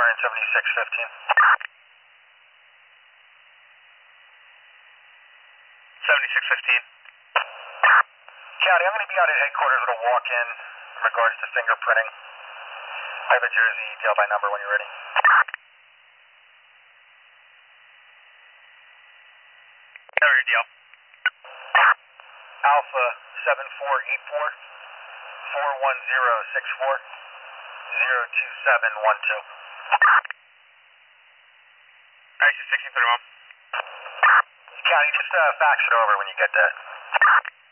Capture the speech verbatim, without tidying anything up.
Orion seventy-six fifteen. seventy-six fifteen. County, I'm going to be out at headquarters with a walk-in in regards to fingerprinting. I have a jersey deal by number when you're ready. Whatever your deal. Alpha seven four eight four, four one zero six four, zero two seven one two. Alright, sixteen thirty-one. County, just uh, fax it over when you get that.